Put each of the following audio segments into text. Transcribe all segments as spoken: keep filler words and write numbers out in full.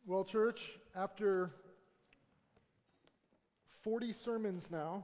Well, church, after forty sermons now,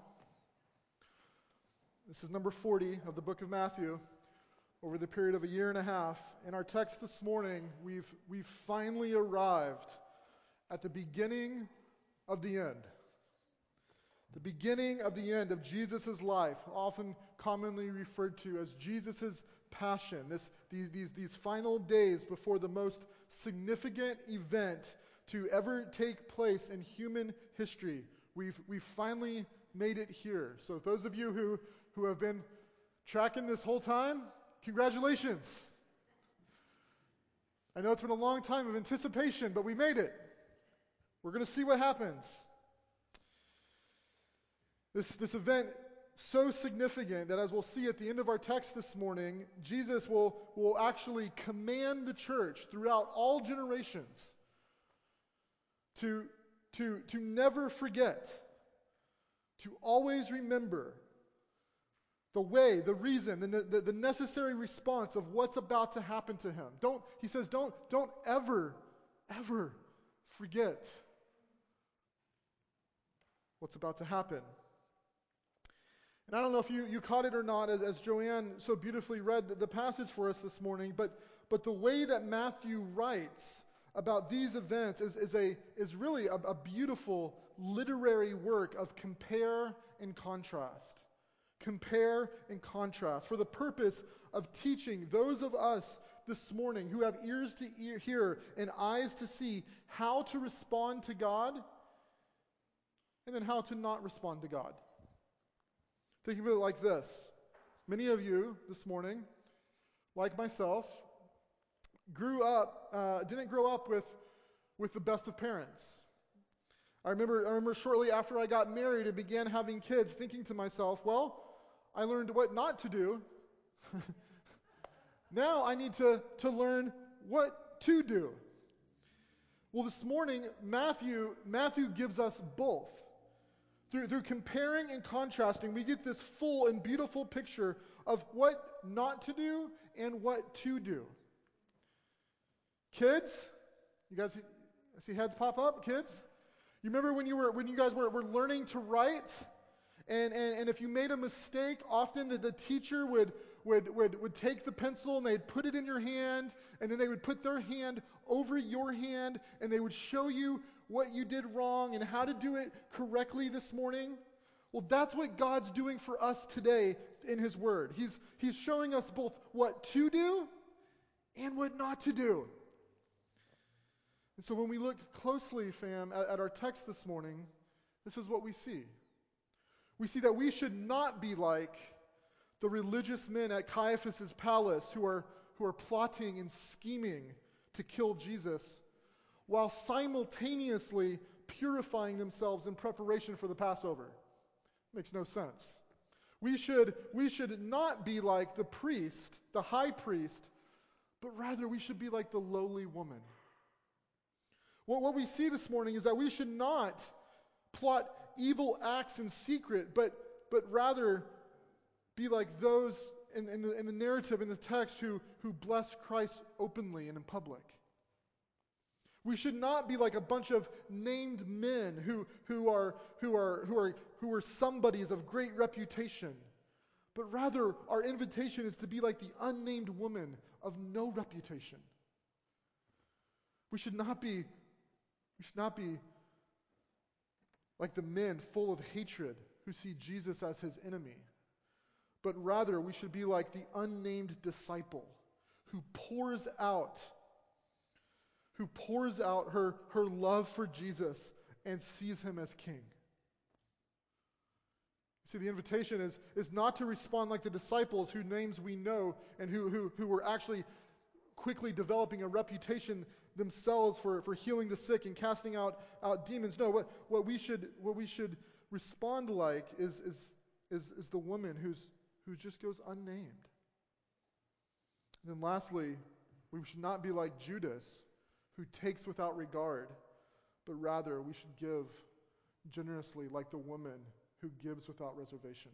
this is number forty of the book of Matthew, over the period of a year and a half. In our text this morning, we've, we've finally arrived at the beginning of the end. The beginning of the end of Jesus' life, often commonly referred to as Jesus' passion, this, these, these, these final days before the most significant event to ever take place in human history. We've, we've finally made it here. So those of you who, who have been tracking this whole time, congratulations. I know it's been a long time of anticipation, but we made it. We're going to see what happens. This, this event so significant that, as we'll see at the end of our text this morning, Jesus will, will actually command the church throughout all generations to, to, to never forget, to always remember the way, the reason, the, the, the necessary response of what's about to happen to him. Don't, he says, don't, don't ever, ever forget what's about to happen. And I don't know if you, you caught it or not, as, as Joanne so beautifully read the, the passage for us this morning, but, but the way that Matthew writes about these events is, is, a, is really a, a beautiful literary work of compare and contrast. Compare and contrast for the purpose of teaching those of us this morning who have ears to ear, hear and eyes to see how to respond to God and then how to not respond to God. Think of it like this. Many of you this morning, like myself, grew up, uh, didn't grow up with, with the best of parents. I remember, I remember shortly after I got married and began having kids, thinking to myself, well, I learned what not to do. Now I need to, to learn what to do. Well, this morning, Matthew, Matthew gives us both. Through, through comparing and contrasting, we get this full and beautiful picture of what not to do and what to do. Kids, you guys see, see heads pop up? Kids, you remember when you were when you guys were, were learning to write, and, and and if you made a mistake, often the, the teacher would would would would take the pencil and they'd put it in your hand, and then they would put their hand over your hand, and they would show you what you did wrong and how to do it correctly this morning. Well, that's what God's doing for us today in His Word. He's He's showing us both what to do and what not to do. And so when we look closely, fam, at, at our text this morning, this is what we see. We see that we should not be like the religious men at Caiaphas' palace who are, who are plotting and scheming to kill Jesus, while simultaneously purifying themselves in preparation for the Passover. Makes no sense. We should, we should not be like the priest, the high priest, but rather we should be like the lowly woman. Well, what we see this morning is that we should not plot evil acts in secret, but but rather be like those in, in, the, in the narrative, in the text, who, who bless Christ openly and in public. We should not be like a bunch of named men who, who are who are who are who are somebodies of great reputation, but rather our invitation is to be like the unnamed woman of no reputation. We should not be we should not be like the men full of hatred who see Jesus as his enemy, but rather we should be like the unnamed disciple who pours out, who pours out her, her love for Jesus and sees him as king. See, the invitation is, is not to respond like the disciples whose names we know and who, who, who were actually quickly developing a reputation themselves for, for healing the sick and casting out, out demons. No, what, what we should what we should respond like is is is, is the woman who's who just goes unnamed. And then lastly, we should not be like Judas, who takes without regard, but rather we should give generously like the woman who gives without reservation.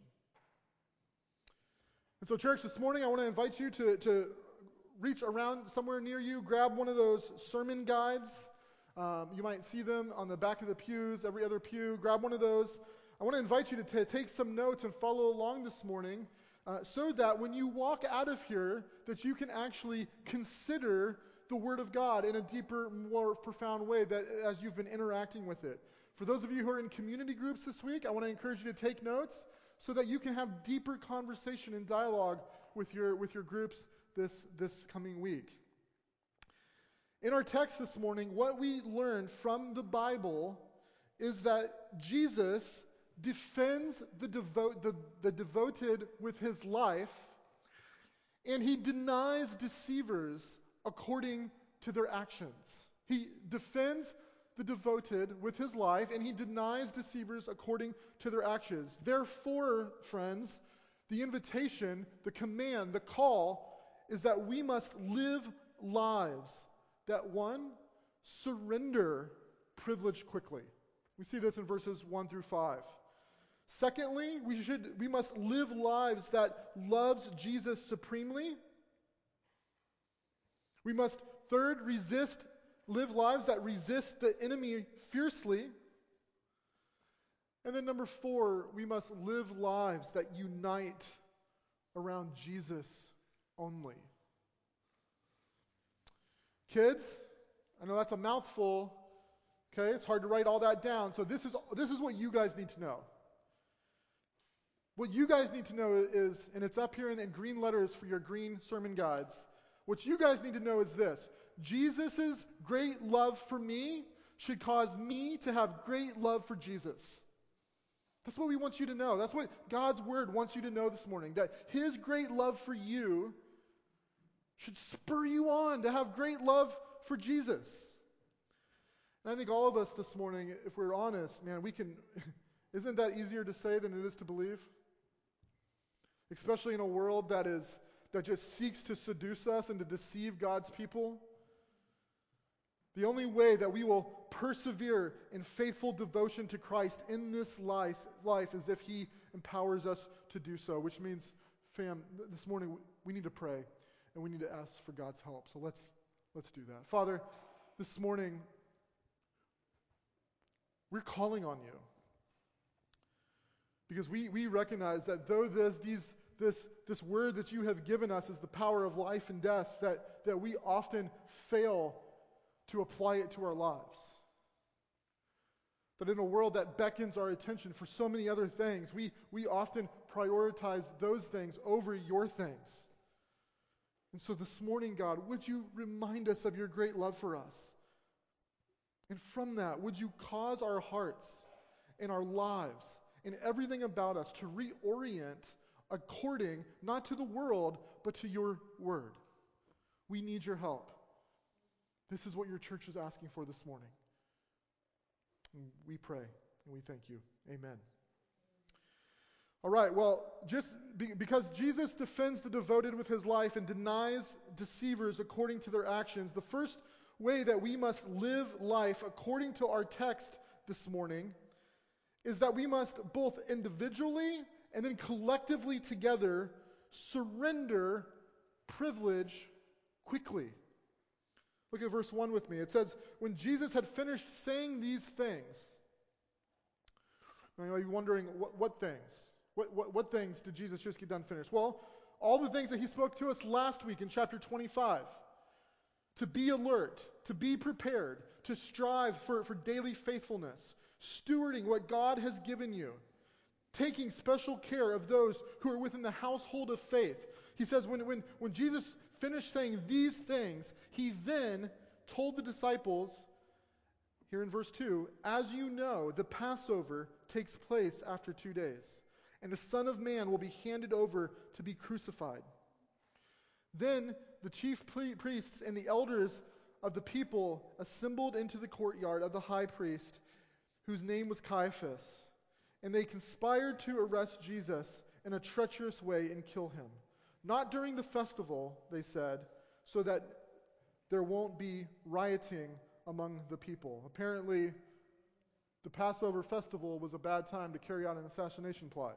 And so, church, this morning I want to invite you to, to reach around somewhere near you, grab one of those sermon guides. Um, you might see them on the back of the pews, every other pew. Grab one of those. I want to invite you to t- take some notes and follow along this morning uh, so that when you walk out of here, that you can actually consider the Word of God in a deeper, more profound way that as you've been interacting with it. For those of you who are in community groups this week, I want to encourage you to take notes so that you can have deeper conversation and dialogue with your with your groups this this coming week. In our text this morning, what we learn from the Bible is that Jesus defends the, devo- the, the devoted with his life, and he denies deceivers according to their actions. He defends the devoted with his life, and he denies deceivers according to their actions. Therefore, friends, the invitation, the command, the call is that we must live lives that, one, surrender privilege quickly. We see this in verses one through five. Secondly, we should we must live lives that loves Jesus supremely. We must, third, resist, live lives that resist the enemy fiercely. And then number four, we must live lives that unite around Jesus only. Kids, I know that's a mouthful. Okay, it's hard to write all that down. So this is this is what you guys need to know. What you guys need to know is, and it's up here in, in green letters for your green sermon guides, what you guys need to know is this: Jesus' great love for me should cause me to have great love for Jesus. That's what we want you to know. That's what God's Word wants you to know this morning, that His great love for you should spur you on to have great love for Jesus. And I think all of us this morning, if we're honest, man, we can, isn't that easier to say than it is to believe? Especially in a world that is, that just seeks to seduce us and to deceive God's people. The only way that we will persevere in faithful devotion to Christ in this life, life is if He empowers us to do so, which means, fam, this morning we need to pray and we need to ask for God's help. So let's let's do that. Father, this morning we're calling on you because we, we recognize that though this these this this word that you have given us is the power of life and death, that, that we often fail to apply it to our lives. That in a world that beckons our attention for so many other things, we, we often prioritize those things over your things. And so this morning, God, would you remind us of your great love for us? And from that, would you cause our hearts and our lives and everything about us to reorient according, not to the world, but to your word. We need your help. This is what your church is asking for this morning. And we pray and we thank you. Amen. All right, well, just be, because Jesus defends the devoted with his life and denies deceivers according to their actions, the first way that we must live life according to our text this morning is that we must both individually and then collectively together surrender privilege quickly. Look at verse one with me. It says, when Jesus had finished saying these things, now you might be wondering, what, what things? What, what, what things did Jesus just get done finished? Well, all the things that he spoke to us last week in chapter twenty-five. To be alert, to be prepared, to strive for, for daily faithfulness, stewarding what God has given you, taking special care of those who are within the household of faith. He says when, when, when Jesus finished saying these things, he then told the disciples, here in verse two, as you know, the Passover takes place after two days, and the Son of Man will be handed over to be crucified. Then the chief priests and the elders of the people assembled into the courtyard of the high priest, whose name was Caiaphas, and they conspired to arrest Jesus in a treacherous way and kill him. Not during the festival, they said, so that there won't be rioting among the people. Apparently, the Passover festival was a bad time to carry out an assassination plot.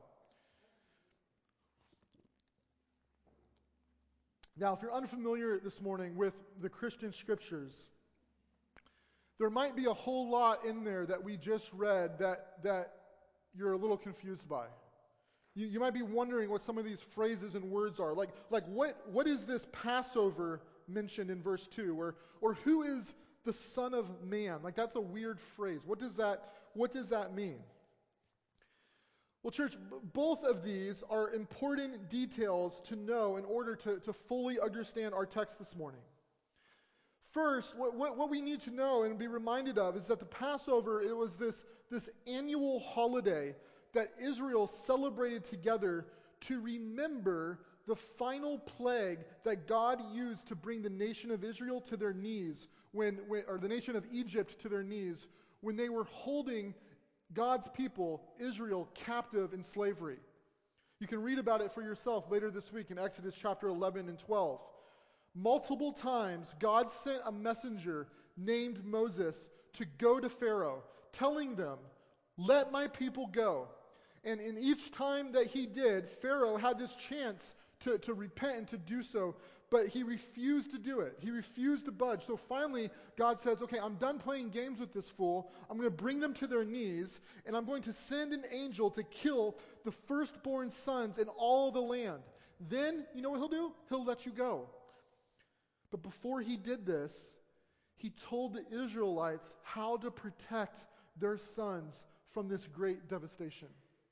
Now, if you're unfamiliar this morning with the Christian scriptures, there might be a whole lot in there that we just read that, that you're a little confused by. You, you might be wondering what some of these phrases and words are. Like, like what, what is this Passover mentioned in verse two? Or, or who is the Son of Man? Like, that's a weird phrase. What does that, what does that mean? Well, church, b- both of these are important details to know in order to, to fully understand our text this morning. First, what, what, what we need to know and be reminded of is that the Passover, it was this, this annual holiday that Israel celebrated together to remember the final plague that God used to bring the nation of Israel to their knees, when, when or the nation of Egypt to their knees, when they were holding God's people, Israel, captive in slavery. You can read about it for yourself later this week in Exodus chapter eleven and twelve. Multiple times, God sent a messenger named Moses to go to Pharaoh, telling them, "Let my people go." And in each time that he did, Pharaoh had this chance to, to repent and to do so, but he refused to do it. He refused to budge. So finally, God says, okay, I'm done playing games with this fool. I'm going to bring them to their knees, and I'm going to send an angel to kill the firstborn sons in all the land. Then, you know what he'll do? He'll let you go. But before he did this, he told the Israelites how to protect their sons from this great devastation.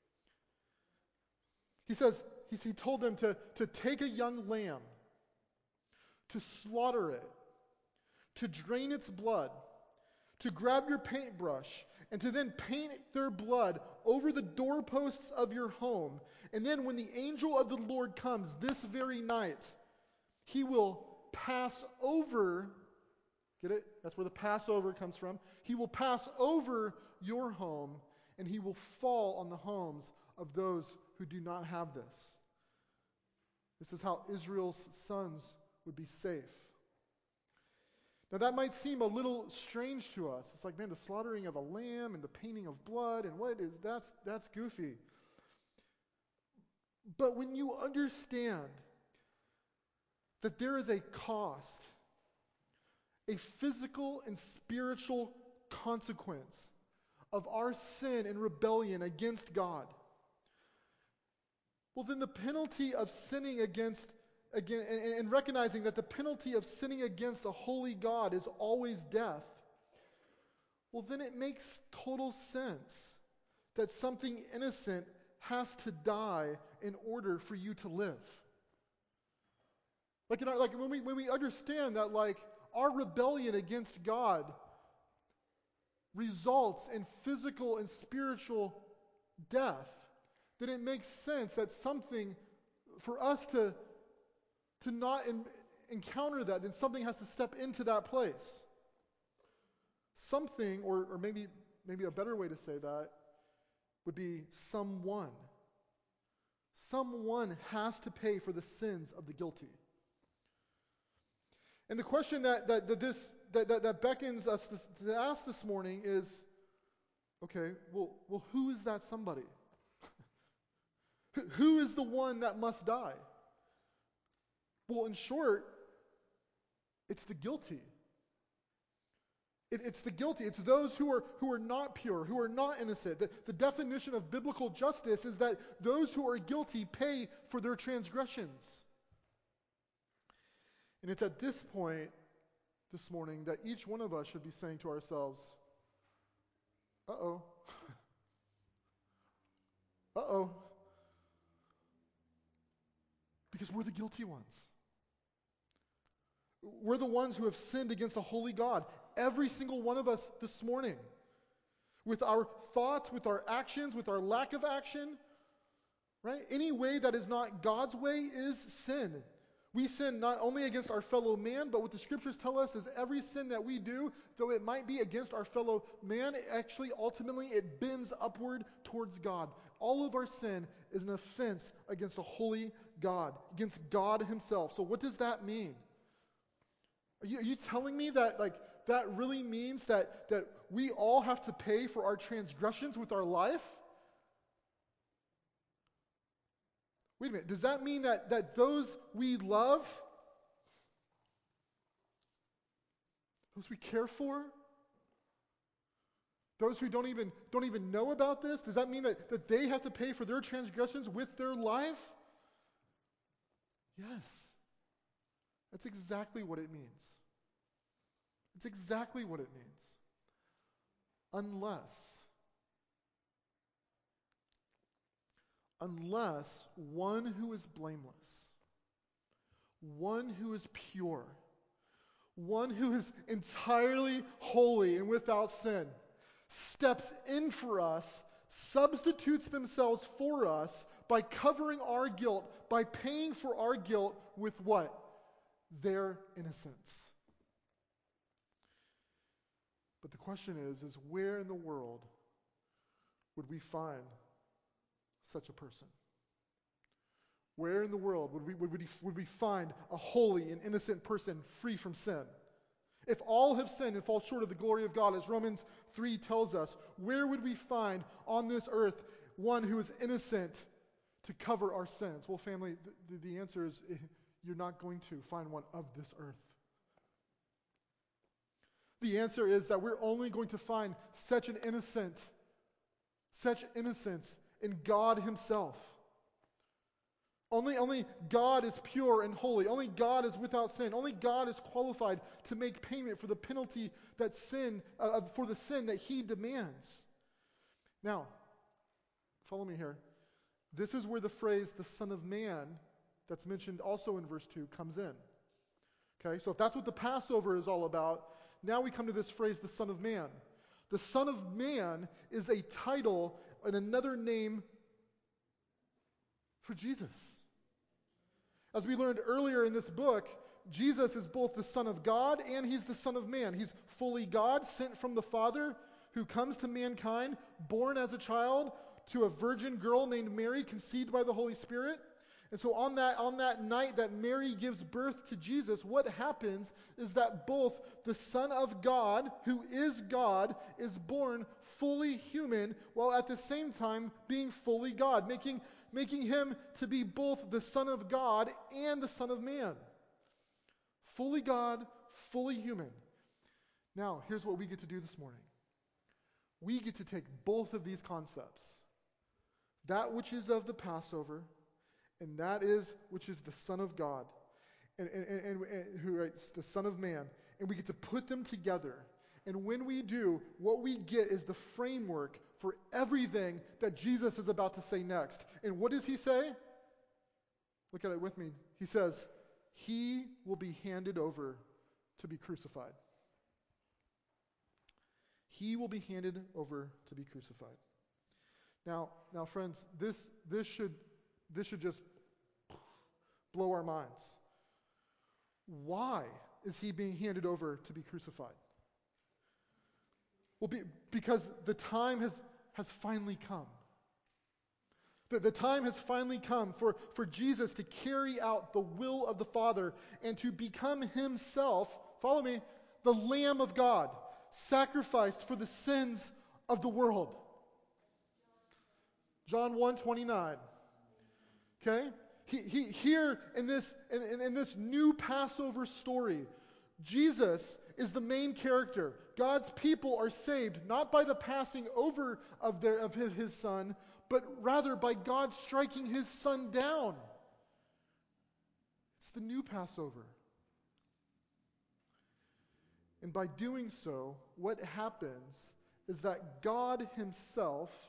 He says, he, he told them to, to take a young lamb, to slaughter it, to drain its blood, to grab your paintbrush, and to then paint their blood over the doorposts of your home. And then when the angel of the Lord comes this very night, he will pass over, get it? That's where the Passover comes from. He will pass over your home, and he will fall on the homes of those who do not have this. This is how Israel's sons would be safe. Now that might seem a little strange to us. It's like, man, the slaughtering of a lamb and the painting of blood, and what is that's that's goofy. But when you understand that there is a cost, a physical and spiritual consequence of our sin and rebellion against God, well, then the penalty of sinning against, again, and, and recognizing that the penalty of sinning against a holy God is always death, well, then it makes total sense that something innocent has to die in order for you to live. Like, in our, like when we when we understand that, like, our rebellion against God results in physical and spiritual death, then it makes sense that something, for us to, to not in, encounter that, then something has to step into that place. Something, or, or maybe, maybe a better way to say that, would be someone. Someone has to pay for the sins of the guilty. And the question that, that, that this that, that, that beckons us this, to ask this morning is, okay, well, well, who is that somebody? Who is the one that must die? Well, in short, it's the guilty. It, it's the guilty. It's those who are who are not pure, who are not innocent. The, the definition of biblical justice is that those who are guilty pay for their transgressions. And it's at this point this morning that each one of us should be saying to ourselves, uh-oh. uh-oh. Because we're the guilty ones. We're the ones who have sinned against a holy God. Every single one of us this morning. With our thoughts, with our actions, with our lack of action. Right? Any way that is not God's way is sin. We sin not only against our fellow man, but what the scriptures tell us is every sin that we do, though it might be against our fellow man, actually ultimately it bends upward towards God. All of our sin is an offense against a holy God, against God himself. So what does that mean? Are you, are you telling me that like that really means that, that we all have to pay for our transgressions with our life? Wait a minute, does that mean that, that those we love, those we care for, Those who don't even don't even know about this, does that mean that, that they have to pay for their transgressions with their life? Yes. That's exactly what it means. It's exactly what it means. Unless, unless one who is blameless, one who is pure, one who is entirely holy and without sin, steps in for us, substitutes themselves for us by covering our guilt, by paying for our guilt with what? Their innocence. But the question is, is where in the world would we find such a person? Where in the world would we, would we, would we find a holy and innocent person free from sin? If all have sinned and fall short of the glory of God, as Romans three tells us, where would we find on this earth one who is innocent to cover our sins? Well, family, the, the answer is you're not going to find one of this earth. The answer is that we're only going to find such an innocent, such innocence in God Himself. Only, only God is pure and holy. Only God is without sin. Only God is qualified to make payment for the penalty that sin, uh, for the sin that He demands. Now, follow me here. This is where the phrase "the Son of Man" that's mentioned also in verse two comes in. Okay, so if that's what the Passover is all about, now we come to this phrase, "the Son of Man." The Son of Man is a title and another name for Jesus. As we learned earlier in this book, Jesus is both the Son of God and He's the Son of Man. He's fully God, sent from the Father, who comes to mankind, born as a child to a virgin girl named Mary, conceived by the Holy Spirit. And so on that, on that night that Mary gives birth to Jesus, what happens is that both the Son of God, who is God, is born fully human, while at the same time being fully God, making, making Him to be both the Son of God and the Son of Man. Fully God, fully human. Now, here's what we get to do this morning. We get to take both of these concepts, that which is of the Passover, and that is which is the Son of God, and, and, and, and who writes the Son of Man, and we get to put them together. And when we do, what we get is the framework for everything that Jesus is about to say next. And what does He say? Look at it with me. He says, He will be handed over to be crucified. He will be handed over to be crucified. Now, now, friends, this this should this should just blow our minds. Why is He being handed over to be crucified? Well, be, because the time has has finally come. The, the time has finally come for, for Jesus to carry out the will of the Father and to become Himself, follow me, the Lamb of God, sacrificed for the sins of the world. John one twenty-nine. Okay? He, he, here in this, in, in, in this new Passover story, Jesus is the main character. God's people are saved not by the passing over of, their, of his, his Son, but rather by God striking His Son down. It's the new Passover. And by doing so, what happens is that God Himself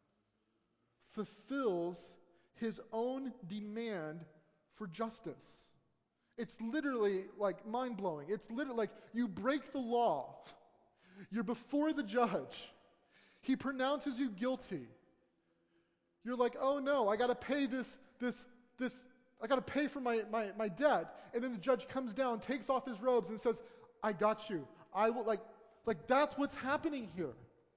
fulfills His own demand for justice. It's literally like mind-blowing. It's literally like you break the law. You're before the judge. He pronounces you guilty. You're like, oh no, I got to pay this, this, this, I got to pay for my, my, my debt. And then the judge comes down, takes off his robes and says, I got you. I will, like, like that's what's happening here.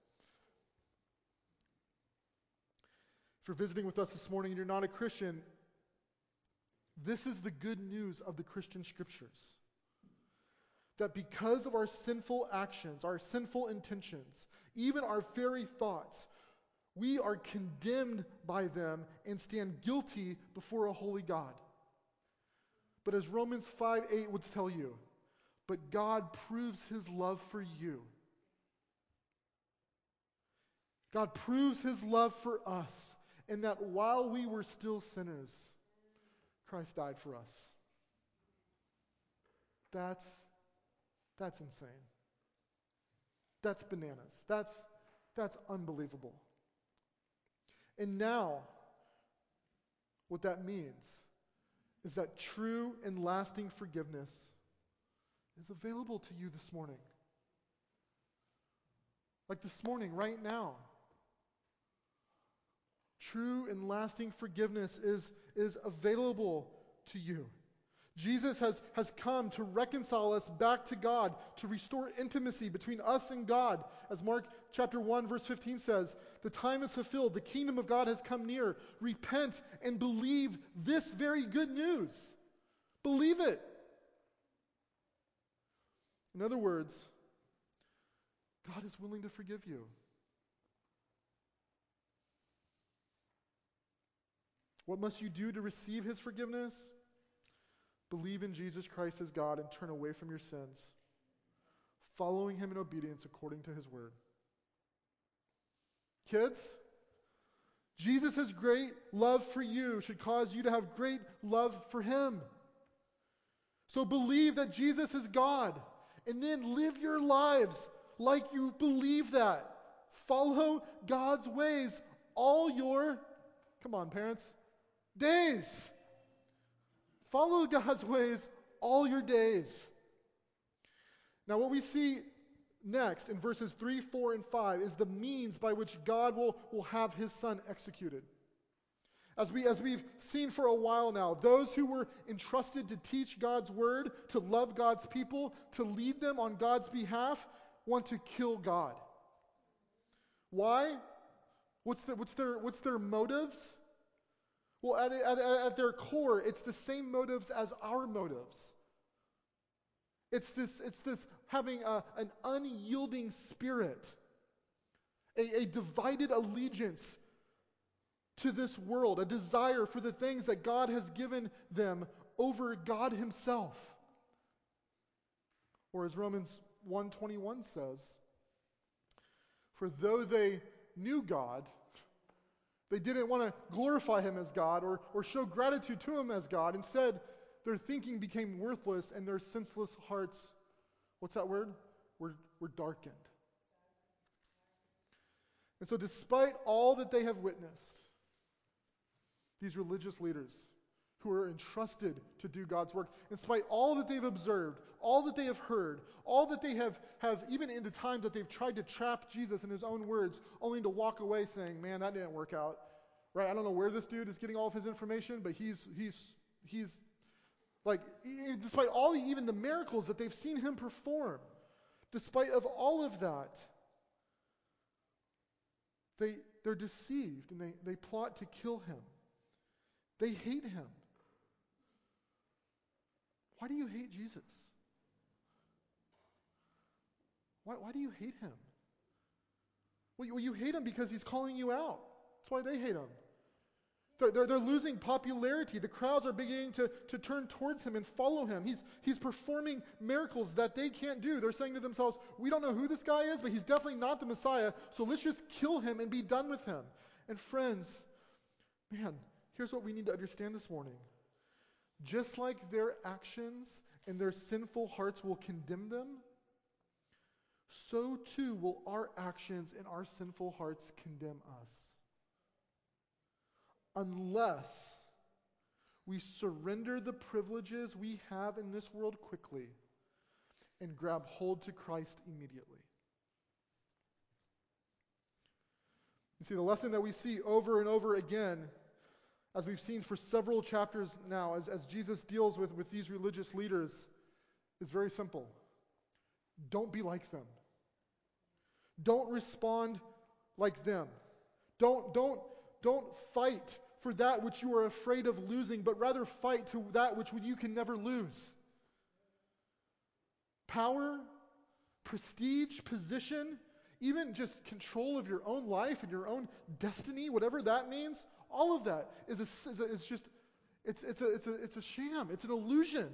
If you're visiting with us this morning and you're not a Christian, this is the good news of the Christian Scriptures. That because of our sinful actions, our sinful intentions, even our very thoughts, we are condemned by them and stand guilty before a holy God. But as Romans five eight would tell you, but God proves His love for you. God proves his love for us in that while we were still sinners, Christ died for us. That's, that's insane. That's bananas. That's, that's unbelievable. And now, what that means is that true and lasting forgiveness is available to you this morning. Like this morning, right now. True and lasting forgiveness is, is available to you. Jesus has, has come to reconcile us back to God, to restore intimacy between us and God. As Mark chapter one verse fifteen says, the time is fulfilled, the kingdom of God has come near. Repent and believe this very good news. Believe it. In other words, God is willing to forgive you. What must you do to receive his forgiveness? Believe in Jesus Christ as God and turn away from your sins, following him in obedience according to his word. Kids, Jesus' great love for you should cause you to have great love for him. So believe that Jesus is God, and then live your lives like you believe that. Follow God's ways all your, come on parents, days. Follow God's ways all your days. Now what we see next in verses three, four, and five is the means by which God will, will have his Son executed. As, we, as we've seen for a while now, those who were entrusted to teach God's word, to love God's people, to lead them on God's behalf, want to kill God. Why? What's, the, what's, their, what's their motives? Well, at, at, at their core, it's the same motives as our motives. It's this, it's this having a, an unyielding spirit, a, a divided allegiance to this world, a desire for the things that God has given them over God himself. Or as Romans one twenty-one says, for though they knew God, they didn't want to glorify him as God or, or show gratitude to him as God. Instead, their thinking became worthless and their senseless hearts, what's that word? Were, were darkened. And so despite all that they have witnessed, these religious leaders who are entrusted to do God's work, in spite of all that they've observed, all that they have heard, all that they have, have even in the times that they've tried to trap Jesus in his own words, only to walk away saying, man, that didn't work out. Right? I don't know where this dude is getting all of his information, but he's he's he's like, despite all the, even the miracles that they've seen him perform, despite of all of that, they they're deceived and they, they plot to kill him. They hate him. Why do you hate Jesus? Why, why do you hate him? Well you, well, you hate him because he's calling you out. That's why they hate him. They're, they're, they're losing popularity. The crowds are beginning to, to turn towards him and follow him. He's, he's performing miracles that they can't do. They're saying to themselves, we don't know who this guy is, but he's definitely not the Messiah, so let's just kill him and be done with him. And friends, man, here's what we need to understand this morning. Just like their actions and their sinful hearts will condemn them, so too will our actions and our sinful hearts condemn us. Unless we surrender the privileges we have in this world quickly and grab hold to Christ immediately. You see, the lesson that we see over and over again, as we've seen for several chapters now, as, as Jesus deals with, with these religious leaders, is very simple. Don't be like them. Don't respond like them. Don't, don't, don't fight for that which you are afraid of losing, but rather fight to that which you can never lose. Power, prestige, position, even just control of your own life and your own destiny, whatever that means, all of that is, a, is, a, is just, it's, it's, a, it's, a, it's a sham. It's an illusion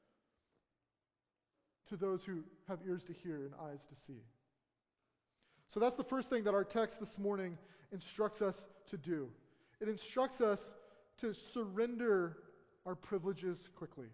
to those who have ears to hear and eyes to see. So that's the first thing that our text this morning instructs us to do. It instructs us to surrender our privileges quickly.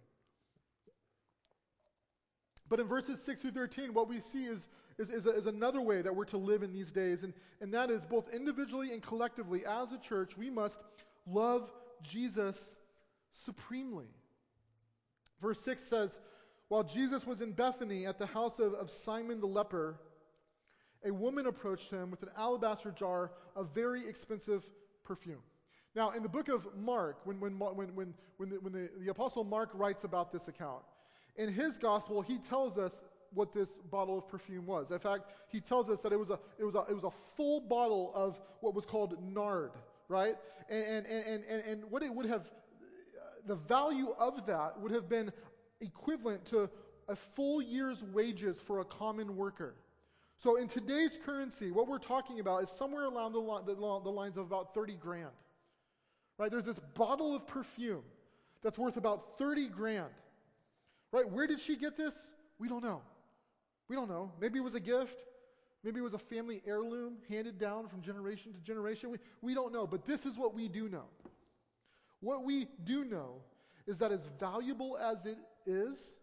But in verses six through thirteen, what we see is, is, is, a, is another way that we're to live in these days, and, and that is both individually and collectively, as a church, we must love Jesus supremely. Verse six says, while Jesus was in Bethany at the house of, of Simon the leper, a woman approached him with an alabaster jar of very expensive perfume. Now, in the book of Mark, when, when, when, when, when, the, when the, the Apostle Mark writes about this account, in his gospel, he tells us what this bottle of perfume was. In fact, he tells us that it was a it was a it was a full bottle of what was called nard, right? And and and and, and what it would have, the value of that would have been equivalent to a full year's wages for a common worker. So in today's currency, what we're talking about is somewhere around the, li- the, the lines of about thirty grand. Right? There's this bottle of perfume that's worth about thirty grand. Right? Where did she get this? We don't know. We don't know. Maybe it was a gift. Maybe it was a family heirloom handed down from generation to generation. We, we don't know. But this is what we do know. What we do know is that as valuable as it is,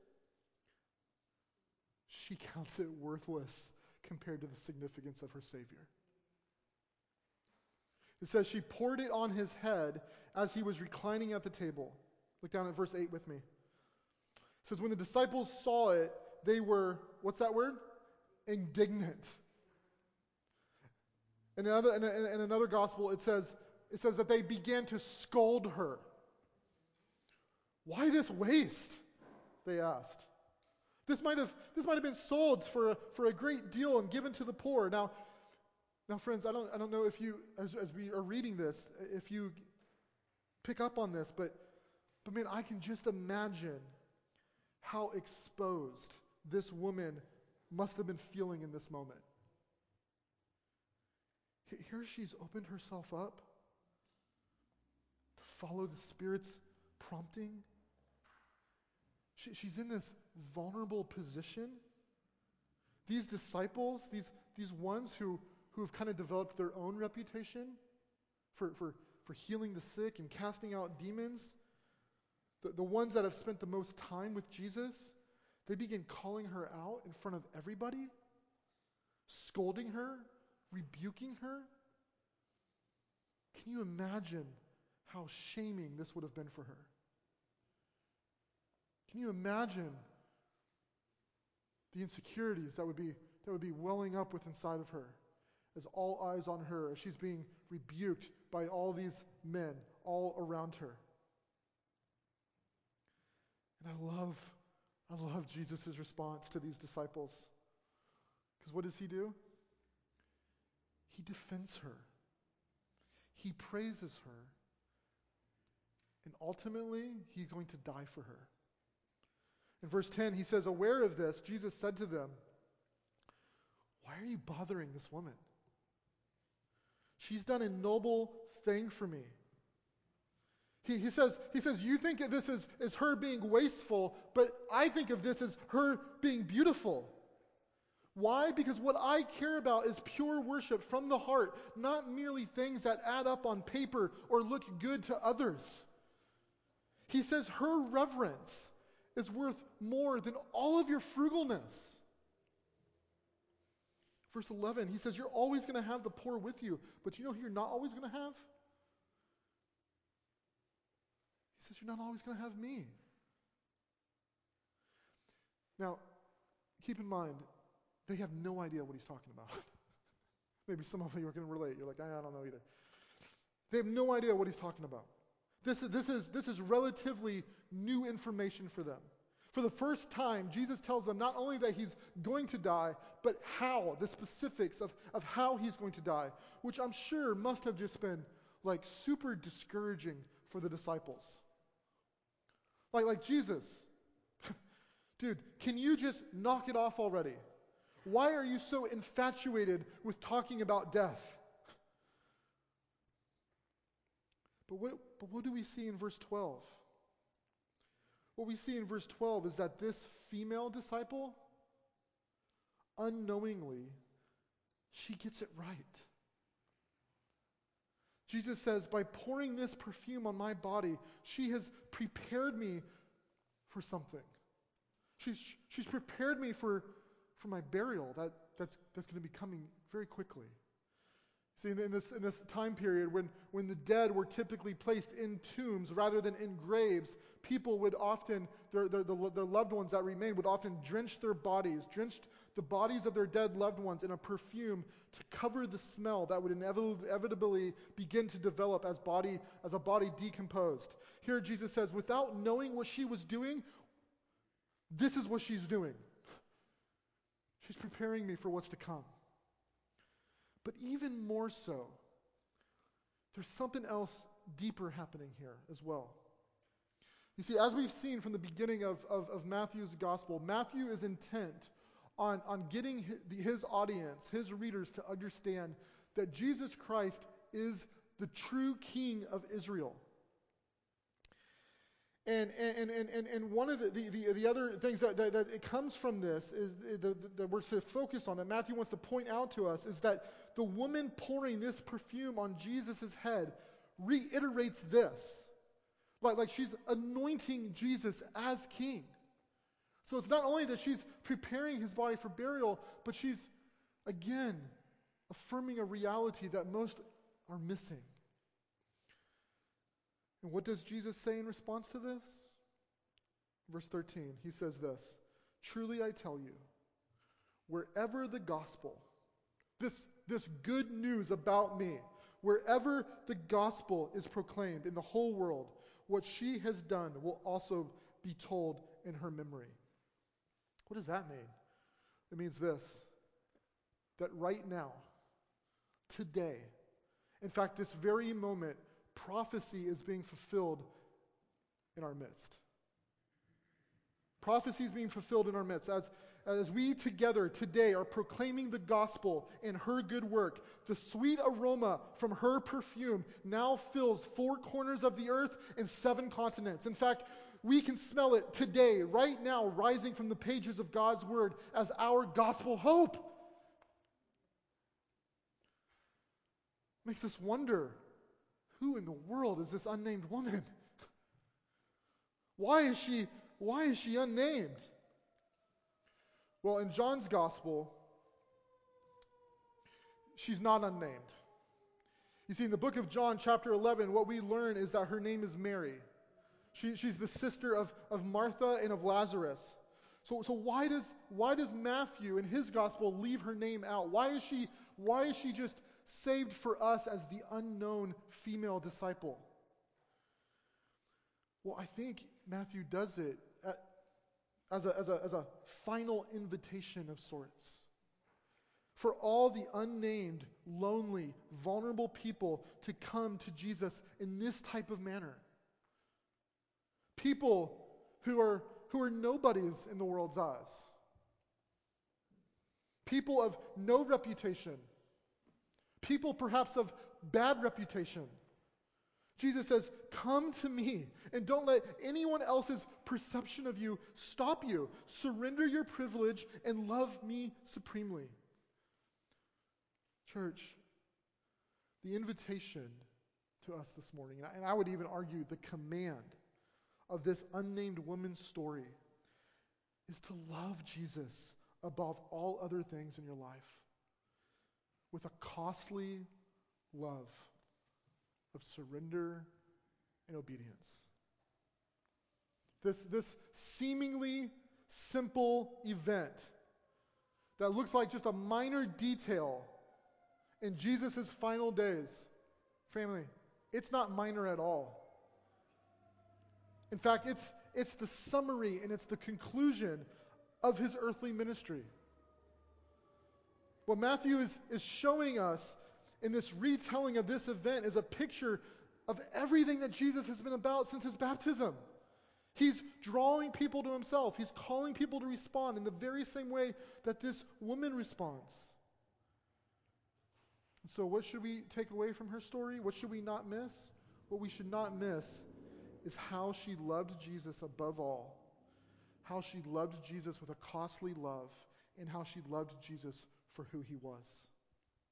she counts it worthless compared to the significance of her Savior. It says she poured it on his head as he was reclining at the table. Look down at verse eight with me. It says, when the disciples saw it, they were, what's that word? Indignant. In another, in, a, in another gospel, it says, it says that they began to scold her. Why this waste? They asked. This might have this might have been sold for a, for a great deal and given to the poor. Now, now, friends, I don't I don't know if you, as, as we are reading this, if you pick up on this, but but man, I can just imagine how exposed this woman must have been feeling in this moment. Here she's opened herself up to follow the Spirit's prompting. She, she's in this vulnerable position. These disciples, these, these ones who, who have kind of developed their own reputation for, for, for healing the sick and casting out demons, the, the ones that have spent the most time with Jesus, they begin calling her out in front of everybody, scolding her, rebuking her. Can you imagine how shaming this would have been for her? Can you imagine the insecurities that would be that would be welling up with inside of her as all eyes on her, as she's being rebuked by all these men all around her? And I love, I love Jesus' response to these disciples. Because what does he do? He defends her. He praises her. And ultimately, he's going to die for her. In verse ten, he says, aware of this, Jesus said to them, why are you bothering this woman? She's done a noble thing for me. He, he says, he says, you think of this as, as her being wasteful, but I think of this as her being beautiful. Why? Because what I care about is pure worship from the heart, not merely things that add up on paper or look good to others. He says her reverence is worth more than all of your frugalness. Verse eleven, he says, you're always going to have the poor with you, but you know who you're not always going to have? He says, you're not always going to have me. Now, keep in mind, they have no idea what he's talking about. Maybe some of you are going to relate. You're like, I don't know either. They have no idea what he's talking about. This is, this is, this is relatively new information for them. For the first time, Jesus tells them not only that he's going to die, but how, the specifics of, of how he's going to die, which I'm sure must have just been like super discouraging for the disciples. Like, like Jesus, dude, can you just knock it off already? Why are you so infatuated with talking about death? But what, but what do we see in verse twelve? What we see in verse twelve is that this female disciple, unknowingly, she gets it right. Jesus says, by pouring this perfume on my body, she has prepared me for something. She's, she's prepared me for, for my burial that, that's, that's going to be coming very quickly. See, in this, in this time period when, when the dead were typically placed in tombs rather than in graves, people would often, their, their, their loved ones that remained would often drench their bodies, drenched the bodies of their dead loved ones in a perfume to cover the smell that would inevitably begin to develop as body as a body decomposed. Here Jesus says, without knowing what she was doing, this is what she's doing. She's preparing me for what's to come. But even more so, there's something else deeper happening here as well. You see, as we've seen from the beginning of, of, of Matthew's gospel, Matthew is intent on, on getting his, his audience, his readers, to understand that Jesus Christ is the true King of Israel. And and, and, and, and one of the, the, the other things that, that, that it comes from this is that we're to focus on, that Matthew wants to point out to us, is that the woman pouring this perfume on Jesus' head reiterates this. Like, like she's anointing Jesus as king. So it's not only that she's preparing his body for burial, but she's, again, affirming a reality that most are missing. And what does Jesus say in response to this? Verse thirteen, he says this, truly I tell you, wherever the gospel, this, this good news about me, wherever the gospel is proclaimed in the whole world, what she has done will also be told in her memory. What does that mean? It means this, that right now, today, in fact, this very moment, prophecy is being fulfilled in our midst. Prophecy is being fulfilled in our midst. As, as we together today are proclaiming the gospel in her good work, the sweet aroma from her perfume now fills four corners of the earth and seven continents. In fact, we can smell it today, right now, rising from the pages of God's word as our gospel hope. Makes us wonder, who in the world is this unnamed woman? Why is she, why is she unnamed? Well, in John's gospel, she's not unnamed. You see, in the book of John, chapter eleven, what we learn is that her name is Mary. She, she's the sister of, of Martha and of Lazarus. So, so why does why does Matthew in his gospel leave her name out? Why is she why is she just saved for us as the unknown female disciple? Well, I think Matthew does it at, as a, as a, as a final invitation of sorts. For all the unnamed, lonely, vulnerable people to come to Jesus in this type of manner. People who are, who are nobodies in the world's eyes. People of no reputation. People perhaps of bad reputation. Jesus says, come to me and don't let anyone else's perception of you stop you. Surrender your privilege and love me supremely. Church, the invitation to us this morning, and I would even argue the command of this unnamed woman's story, is to love Jesus above all other things in your life with a costly love of surrender and obedience. This, this seemingly simple event that looks like just a minor detail in Jesus' final days, family, it's not minor at all. In fact, it's, it's the summary and it's the conclusion of his earthly ministry. What Matthew is, is showing us in this retelling of this event is a picture of everything that Jesus has been about since his baptism. He's drawing people to himself. He's calling people to respond in the very same way that this woman responds. And so what should we take away from her story? What should we not miss? What we should not miss is how she loved Jesus above all, how she loved Jesus with a costly love, and how she loved Jesus for who he was.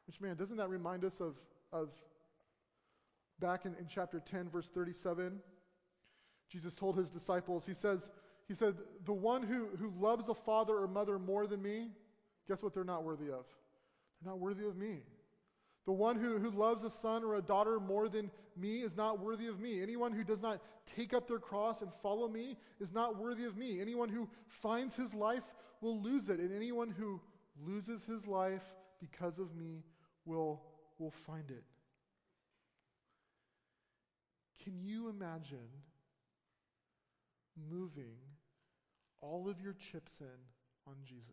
Which, man, doesn't that remind us of, of back in, in chapter ten, verse thirty-seven? Jesus told his disciples, he says, he said, the one who, who loves a father or mother more than me, guess what they're not worthy of? They're not worthy of me. The one who, who loves a son or a daughter more than me is not worthy of me. Anyone who does not take up their cross and follow me is not worthy of me. Anyone who finds his life will lose it, and anyone who loses his life because of me will, will find it. Can you imagine moving all of your chips in on Jesus?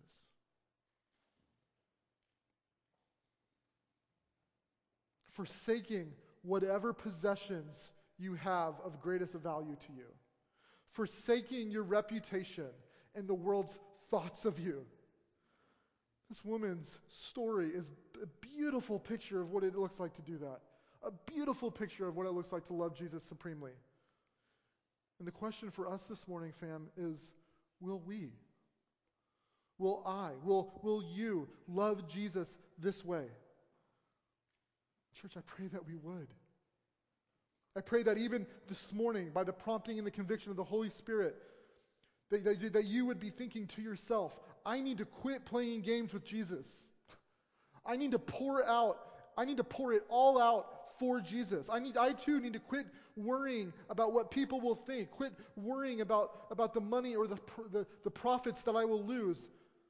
Forsaking whatever possessions you have of greatest value to you. Forsaking your reputation and the world's thoughts of you. This woman's story is a beautiful picture of what it looks like to do that. A beautiful picture of what it looks like to love Jesus supremely. And the question for us this morning, fam, is will we? Will I? Will, will you love Jesus this way? Church, I pray that we would. I pray that even this morning, by the prompting and the conviction of the Holy Spirit, that, that, that you would be thinking to yourself, I need to quit playing games with Jesus. I need to pour out, I need to pour it all out for Jesus. I need, I too need to quit worrying about what people will think, quit worrying about, about the money or the, the, the profits that I will lose.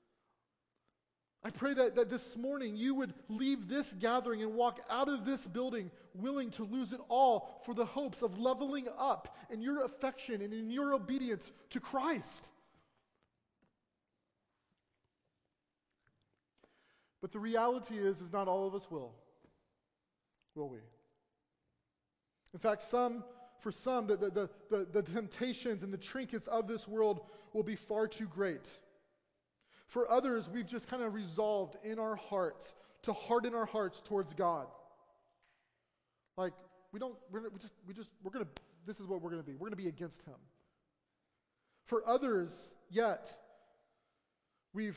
I pray that, that this morning you would leave this gathering and walk out of this building willing to lose it all for the hopes of leveling up in your affection and in your obedience to Christ. But the reality is, is not all of us will. Will we? In fact, some, for some, the, the, the, the temptations and the trinkets of this world will be far too great. For others, we've just kind of resolved in our hearts to harden our hearts towards God. Like, we don't, we're, we just, we just, we're going to, this is what we're going to be. We're going to be against Him. For others, yet, we've,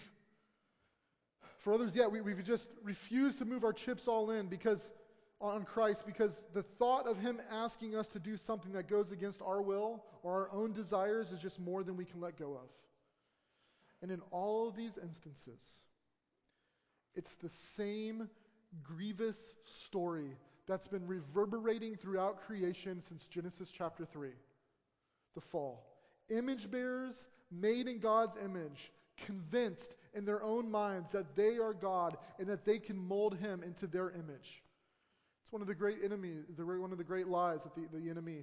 for others, yet, we, we've just refused to move our chips all in because, on Christ, because the thought of Him asking us to do something that goes against our will or our own desires is just more than we can let go of. And in all of these instances, it's the same grievous story that's been reverberating throughout creation since Genesis chapter three, the fall. Image bearers made in God's image, convinced in their own minds that they are God and that they can mold Him into their image. It's one of the great enemies, the, one of the great lies that the, the enemy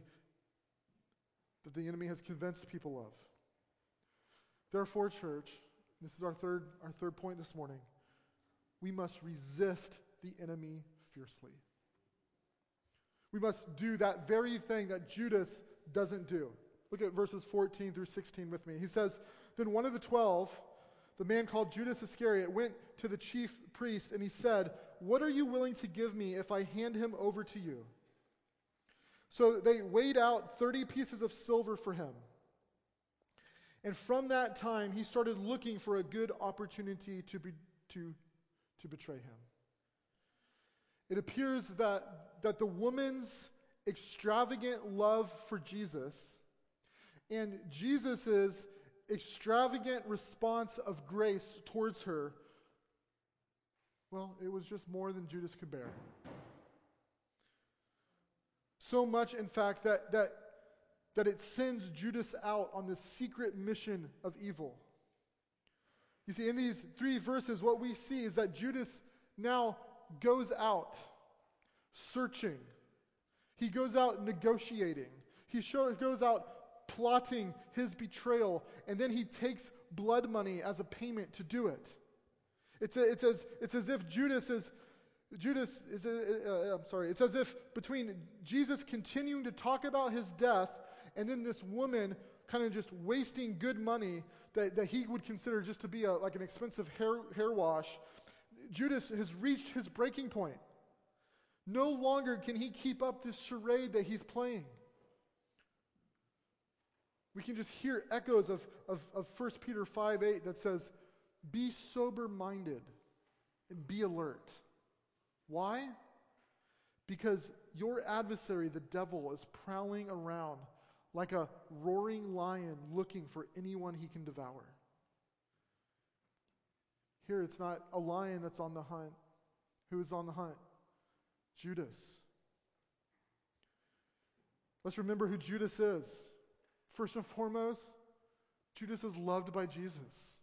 that the enemy has convinced people of. Therefore, church, this is our third, our third point this morning, we must resist the enemy fiercely. We must do that very thing that Judas doesn't do. Look at verses fourteen through sixteen with me. He says, Then one of the twelve, the man called Judas Iscariot, went to the chief priest and he said, What are you willing to give me if I hand him over to you? So they weighed out thirty pieces of silver for him. And from that time, he started looking for a good opportunity to, be, to, to betray him. It appears that, that the woman's extravagant love for Jesus and Jesus' extravagant response of grace towards her, well, it was just more than Judas could bear. So much, in fact, that that that it sends Judas out on this secret mission of evil. You see, in these three verses, what we see is that Judas now goes out searching. He goes out negotiating. He show, goes out plotting his betrayal, and then he takes blood money as a payment to do it. It's, a, it's, as, it's as if Judas is Judas is, uh, I'm sorry, it's as if between Jesus continuing to talk about his death and then this woman kind of just wasting good money that, that he would consider just to be a, like an expensive hair, hair wash, Judas has reached his breaking point. No longer can he keep up this charade that he's playing. We can just hear echoes of, of, of First Peter five eight that says, Be sober-minded and be alert. Why? Because your adversary, the devil, is prowling around like a roaring lion looking for anyone he can devour. Here, it's not a lion that's on the hunt. Who is on the hunt? Judas. Let's remember who Judas is. First and foremost, Judas is loved by Jesus.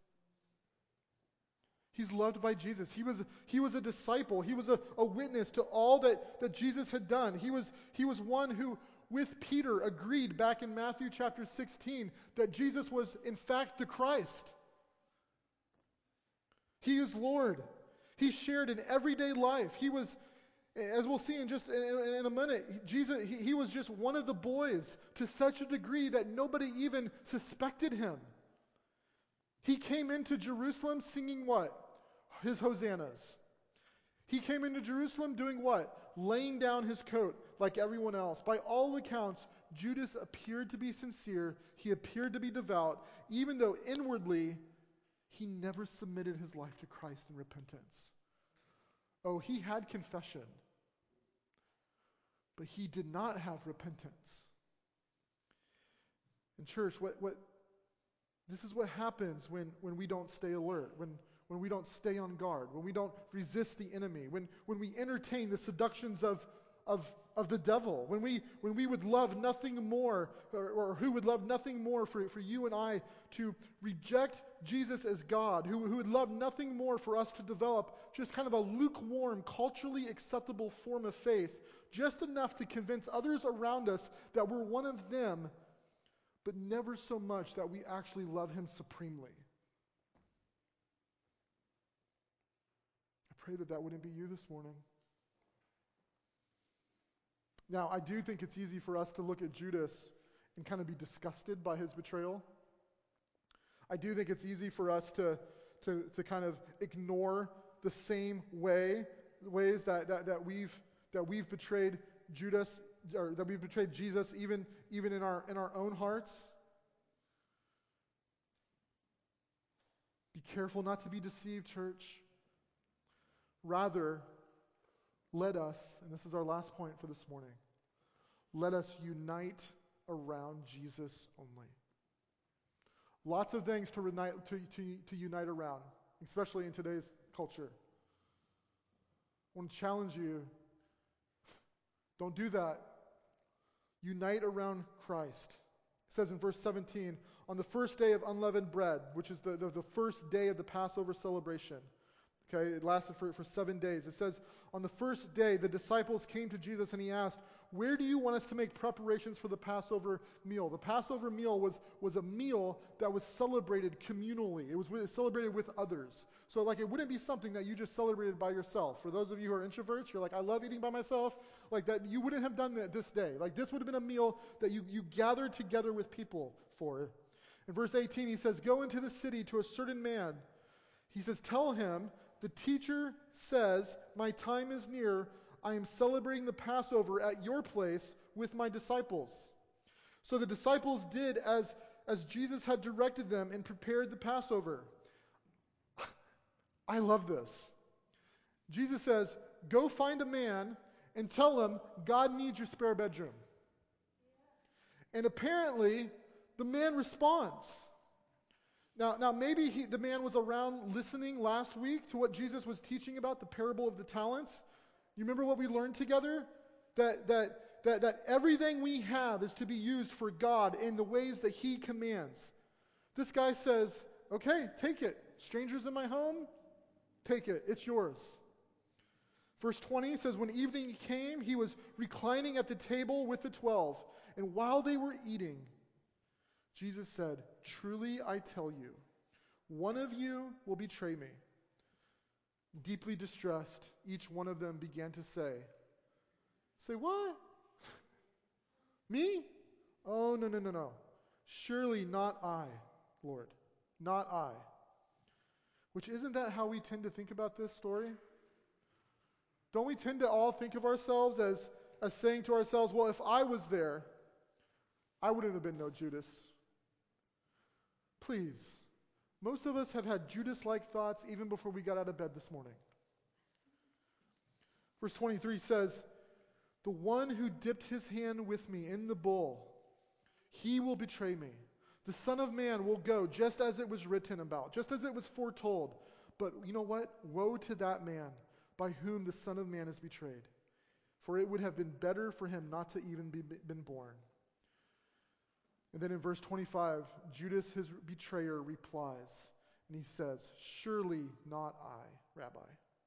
He's loved by Jesus. He was, he was a disciple. He was a, a witness to all that, that Jesus had done. He was, he was one who, with Peter, agreed back in Matthew chapter sixteen that Jesus was in fact the Christ. He is Lord. He shared in everyday life. He was, as we'll see in just in, in a minute, Jesus, he, he was just one of the boys to such a degree that nobody even suspected him. He came into Jerusalem singing what? His hosannas. He came into Jerusalem doing what? Laying down his coat like everyone else. By all accounts, Judas appeared to be sincere. He appeared to be devout, even though inwardly he never submitted his life to Christ in repentance. Oh, he had confession, but he did not have repentance. In church, what, what this is what happens when, when we don't stay alert, when, when we don't stay on guard, when we don't resist the enemy, when, when we entertain the seductions of, of, of the devil, when we when we would love nothing more, or, or who would love nothing more for, for you and I to reject Jesus as God, who, who would love nothing more for us to develop just kind of a lukewarm, culturally acceptable form of faith, just enough to convince others around us that we're one of them, but never so much that we actually love him supremely. I pray that that wouldn't be you this morning. Now, I do think it's easy for us to look at Judas and kind of be disgusted by his betrayal. I do think it's easy for us to, to, to kind of ignore the same way, ways that, that, that we've that we've betrayed Judas, or that we've betrayed Jesus, even, even in our in our own hearts. Be careful not to be deceived, church. Rather, let us, and this is our last point for this morning, let us unite around Jesus only. Lots of things to, unite, to, to, to unite around, especially in today's culture. I want to challenge you, don't do that. Unite around Christ. It says in verse seventeen, on the first day of unleavened bread, which is the, the, the first day of the Passover celebration. Okay, it lasted for, for seven days. It says, on the first day, the disciples came to Jesus and he asked, where do you want us to make preparations for the Passover meal? The Passover meal was, was a meal that was celebrated communally. It was celebrated with others. So like it wouldn't be something that you just celebrated by yourself. For those of you who are introverts, you're like, I love eating by myself. Like that, you wouldn't have done that this day. Like this would have been a meal that you, you gathered together with people for. In verse eighteen, he says, go into the city to a certain man. He says, tell him, the teacher says, my time is near. I am celebrating the Passover at your place with my disciples. So the disciples did as, as Jesus had directed them and prepared the Passover. I love this. Jesus says, go find a man and tell him God needs your spare bedroom. And apparently, the man responds. Now, now maybe he, the man was around listening last week to what Jesus was teaching about the parable of the talents. You remember what we learned together? That, that, that, that everything we have is to be used for God in the ways that he commands. This guy says, okay, take it. Strangers in my home, take it. It's yours. Verse twenty says, when evening came, he was reclining at the table with the twelve. And while they were eating, Jesus said, truly I tell you, one of you will betray me. Deeply distressed, each one of them began to say, say what? Me? Oh, no, no, no, no. Surely not I, Lord. Not I. Which isn't that how we tend to think about this story? Don't we tend to all think of ourselves as, as saying to ourselves, well, if I was there, I wouldn't have been no Judas. Please. Most of us have had Judas-like thoughts even before we got out of bed this morning. Verse twenty-three says, "The one who dipped his hand with me in the bowl, he will betray me. The Son of Man will go just as it was written about, just as it was foretold. But you know what? Woe to that man by whom the Son of Man is betrayed. For it would have been better for him not to even be been born." And then in verse twenty-five, Judas, his betrayer, replies, and he says, "Surely not I, Rabbi."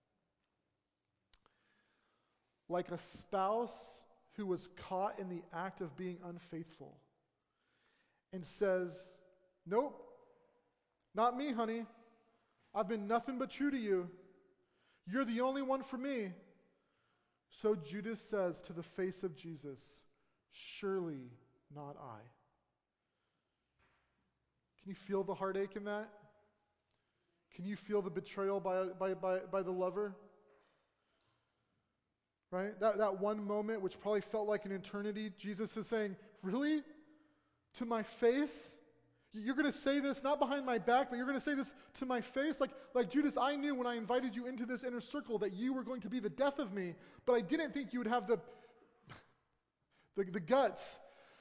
Like a spouse who was caught in the act of being unfaithful and says, "Nope, not me, honey. I've been nothing but true to you. You're the only one for me." So Judas says to the face of Jesus, "Surely not I." Can you feel the heartache in that? Can you feel the betrayal by, by, by, by the lover? Right? That, that one moment, which probably felt like an eternity, Jesus is saying, "Really? To my face? You're going to say this not behind my back, but you're going to say this to my face? Like, like Judas, I knew when I invited you into this inner circle that you were going to be the death of me, but I didn't think you would have the, the, the guts."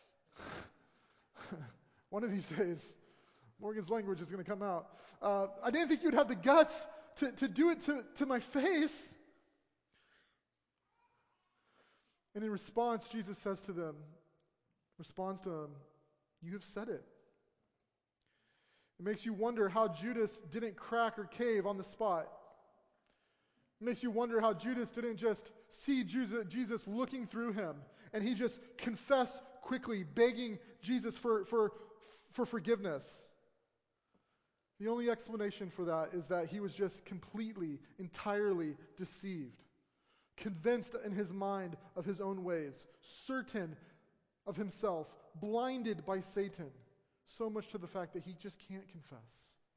One of these days, Morgan's language is going to come out. Uh, I didn't think you'd have the guts to, to do it to, to my face. And in response, Jesus says to them, responds to them, "You have said it." It makes you wonder how Judas didn't crack or cave on the spot. It makes you wonder how Judas didn't just see Jesus looking through him and he just confessed quickly, begging Jesus for, for, for forgiveness. The only explanation for that is that he was just completely, entirely deceived, convinced in his mind of his own ways, certain of himself, blinded by Satan, so much to the fact that he just can't confess.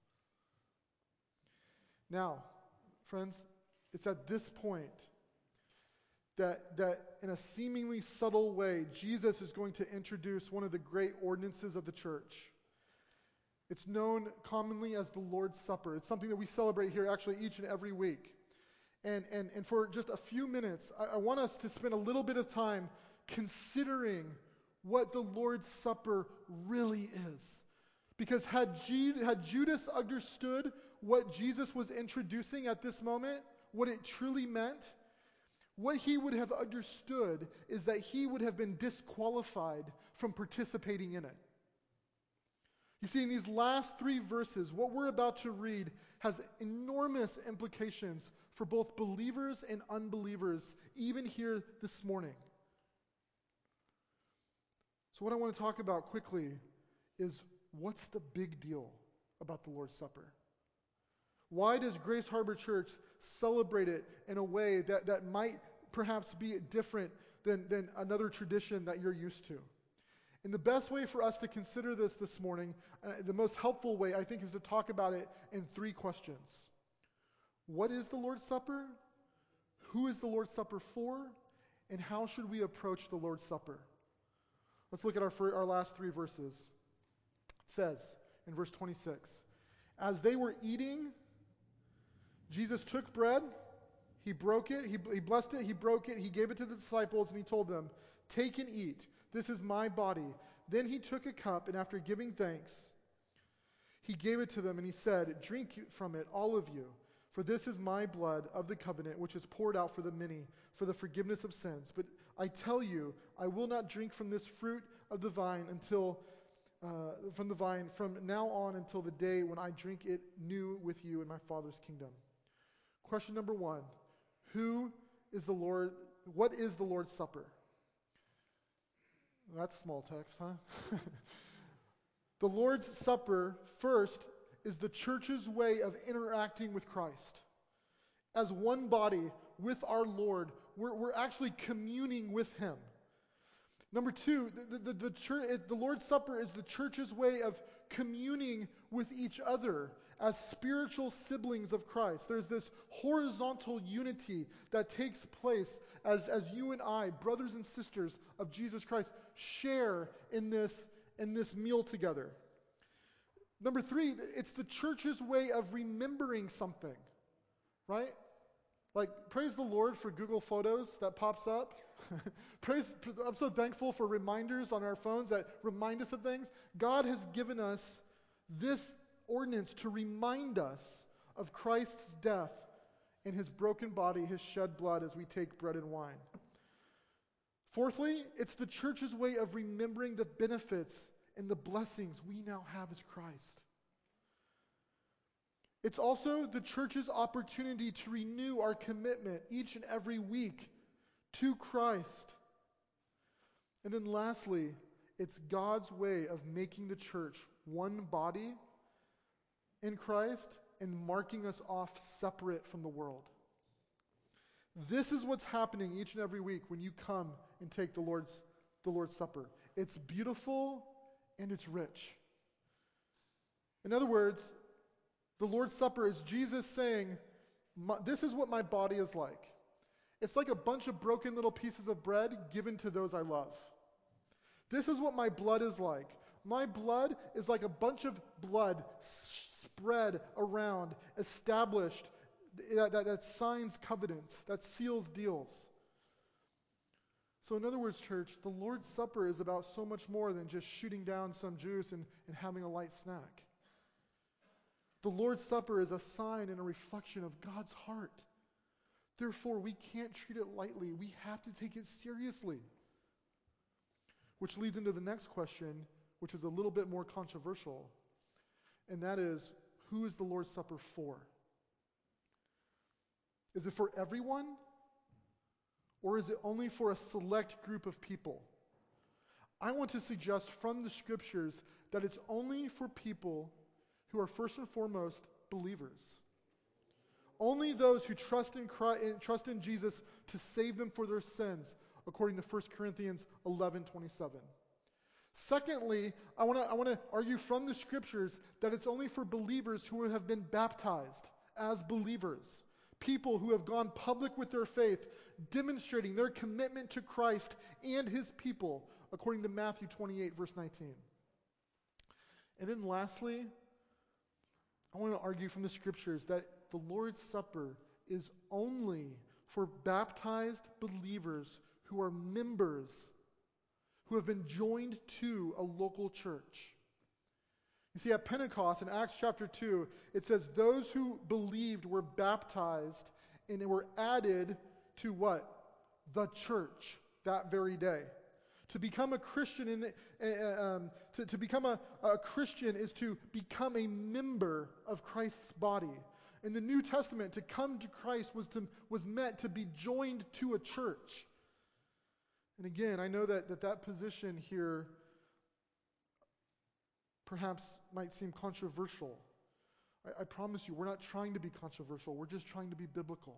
Now, friends, it's at this point that, that in a seemingly subtle way, Jesus is going to introduce one of the great ordinances of the church. It's known commonly as the Lord's Supper. It's something that we celebrate here actually each and every week. And, and, and for just a few minutes, I, I want us to spend a little bit of time considering what the Lord's Supper really is. Because had, G, had Judas understood what Jesus was introducing at this moment, what it truly meant, what he would have understood is that he would have been disqualified from participating in it. You see, in these last three verses, what we're about to read has enormous implications for both believers and unbelievers, even here this morning. So what I want to talk about quickly is, what's the big deal about the Lord's Supper? Why does Grace Harbor Church celebrate it in a way that, that might perhaps be different than, than another tradition that you're used to? And the best way for us to consider this this morning, uh, the most helpful way, I think, is to talk about it in three questions. What is the Lord's Supper? Who is the Lord's Supper for? And how should we approach the Lord's Supper? Let's look at our, our last three verses. It says in verse twenty-six, "As they were eating, Jesus took bread, he broke it, he, he blessed it, he broke it, he gave it to the disciples, and he told them, 'Take and eat. This is my body.' Then he took a cup, and after giving thanks, he gave it to them, and he said, 'Drink from it, all of you, for this is my blood of the covenant, which is poured out for the many, for the forgiveness of sins. But I tell you, I will not drink from this fruit of the vine until uh, from the vine from now on until the day when I drink it new with you in my Father's kingdom.'" Question number one: Who is the Lord? What is the Lord's Supper? That's small text, huh? The Lord's Supper, first, is the church's way of interacting with Christ. As one body with our Lord, we're, we're actually communing with Him. Number two, the, the, the, church, the Lord's Supper is the church's way of communing with each other as spiritual siblings of Christ. There's this horizontal unity that takes place as, as you and I, brothers and sisters of Jesus Christ, share in this, in this meal together. Number three, it's the church's way of remembering something, right? Like, praise the Lord for Google Photos that pops up. praise, I'm so thankful for reminders on our phones that remind us of things. God has given us this ordinance to remind us of Christ's death and his broken body, his shed blood as we take bread and wine. Fourthly, it's the church's way of remembering the benefits and the blessings we now have as Christ. It's also the church's opportunity to renew our commitment each and every week to Christ. And then lastly, it's God's way of making the church one body in Christ and marking us off separate from the world. This is what's happening each and every week when you come and take the Lord's, the Lord's Supper. It's beautiful and it's rich. In other words, the Lord's Supper is Jesus saying, this is what my body is like. It's like a bunch of broken little pieces of bread given to those I love. This is what my blood is like. My blood is like a bunch of blood spread around, established, that, that, that signs covenants, that seals deals. So in other words, church, the Lord's Supper is about so much more than just shooting down some juice and, and having a light snack. The Lord's Supper is a sign and a reflection of God's heart. Therefore, we can't treat it lightly. We have to take it seriously. Which leads into the next question, which is a little bit more controversial. And that is, who is the Lord's Supper for? Is it for everyone? Or is it only for a select group of people? I want to suggest from the scriptures that it's only for people who are first and foremost believers. Only those who trust in Christ, trust in Jesus to save them for their sins, according to First Corinthians eleven twenty-seven. Secondly, I want to I want to argue from the scriptures that it's only for believers who have been baptized as believers. People who have gone public with their faith, demonstrating their commitment to Christ and his people, according to Matthew twenty-eight, verse nineteen. And then lastly, I want to argue from the scriptures that the Lord's Supper is only for baptized believers who are members, who have been joined to a local church. You see, at Pentecost, in Acts chapter two, it says those who believed were baptized and they were added to what? The church that very day. To become a Christian, in the, uh, um, to, to become a, a Christian is to become a member of Christ's body. In the New Testament, to come to Christ was to was meant to be joined to a church. And again, I know that that, that position here perhaps might seem controversial. I, I promise you, we're not trying to be controversial. We're just trying to be biblical.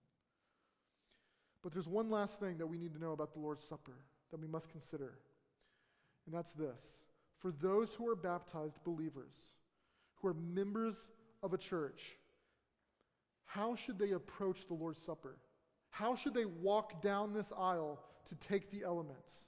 But there's one last thing that we need to know about the Lord's Supper that we must consider. And that's this. For those who are baptized believers, who are members of a church, how should they approach the Lord's Supper? How should they walk down this aisle to take the elements?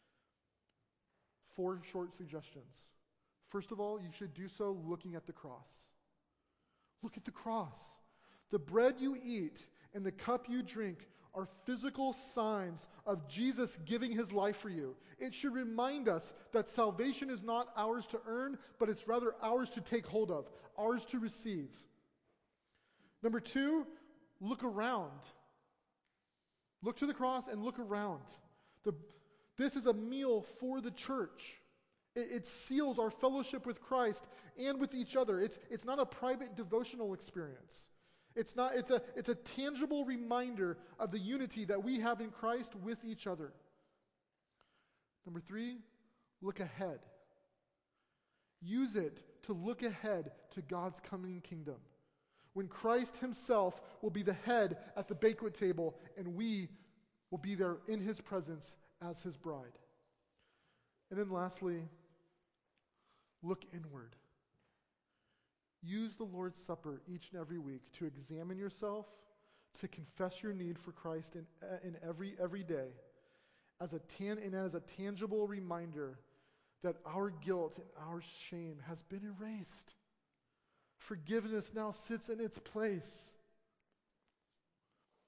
Four short suggestions. First of all, you should do so looking at the cross. Look at the cross. The bread you eat and the cup you drink are physical signs of Jesus giving his life for you. It should remind us that salvation is not ours to earn, but it's rather ours to take hold of, ours to receive. Number two, look around. Look to the cross and look around. The, this is a meal for the church. It, it seals our fellowship with Christ and with each other. It's, it's not a private devotional experience. It's not. It's a, it's a tangible reminder of the unity that we have in Christ with each other. Number three, look ahead. Use it to look ahead to God's coming kingdom, when Christ himself will be the head at the banquet table and we will be there in his presence as his bride. And then lastly, look inward. Use the Lord's Supper each and every week to examine yourself, to confess your need for Christ in, in every every day, as a tan, and as a tangible reminder that our guilt and our shame has been erased. Forgiveness now sits in its place.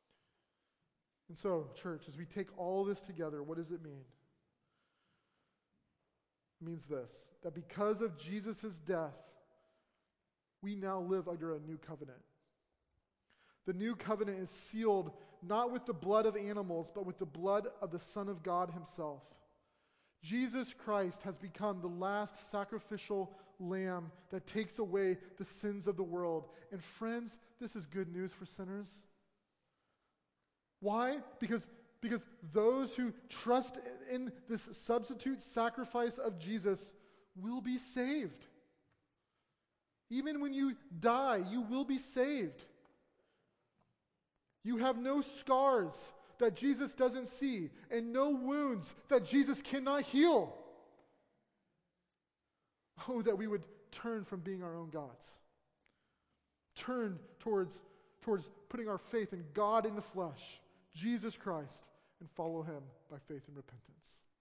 And so, church, as we take all this together, what does it mean? It means this, that because of Jesus' death, we now live under a new covenant. The new covenant is sealed not with the blood of animals, but with the blood of the Son of God himself. Jesus Christ has become the last sacrificial lamb that takes away the sins of the world. And friends, this is good news for sinners. Why? Because, because those who trust in this substitute sacrifice of Jesus will be saved. Even when you die, you will be saved. You have no scars that Jesus doesn't see, and no wounds that Jesus cannot heal. Oh, that we would turn from being our own gods. Turn towards, towards putting our faith in God in the flesh, Jesus Christ, and follow him by faith and repentance.